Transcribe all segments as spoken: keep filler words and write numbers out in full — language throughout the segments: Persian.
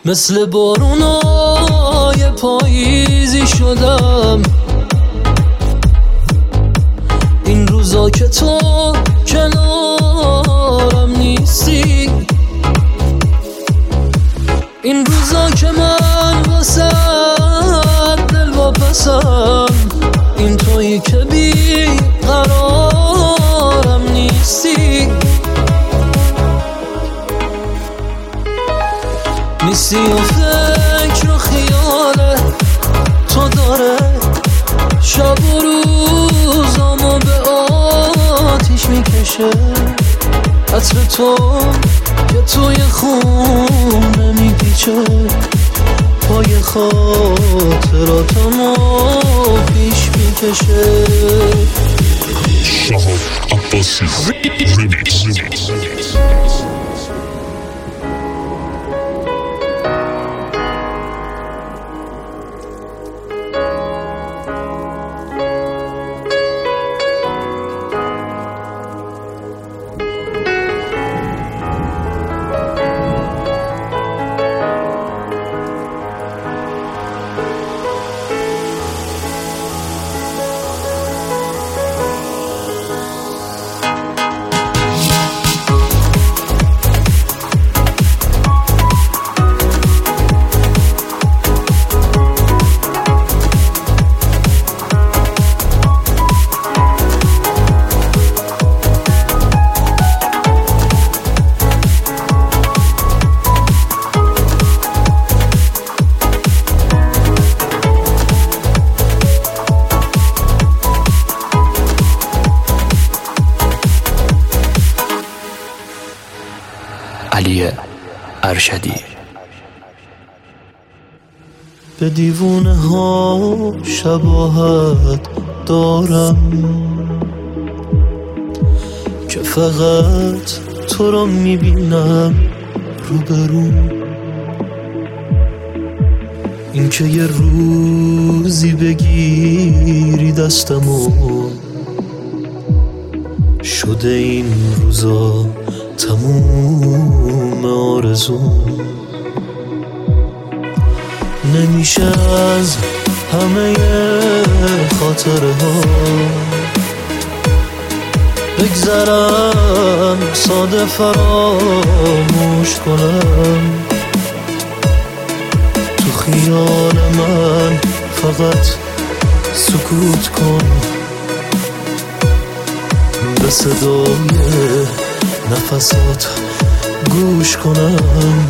مثل بارونای پاییزی شدم این روزا که تو کنارم نیستی، این روزا که من واسه دل واپسم، این تویی که بی قرارم نیستی، نیستی و فکر و خیال تو داره شب و روزامو به آتیش میکشه، عطر تو که توی خونه میپیچه، پای خاطراتمو پیش میکشه. شهاب عباسی ریمیکس. علی ارشدی. به دیوونه ها شباهت دارم که فقط تو رو میبینم روبرو، این که یه روزی بگیری دستمو، شده این روزا تموم آرزو، نمیشه از همه خاطره ها بگذرم ساده فراموش کنم، تو خیال من فقط سکوت کن، به صدای نفسات گوش کنم،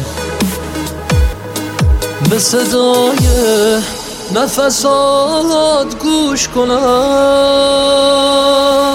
به صدای نفسات گوش کنم.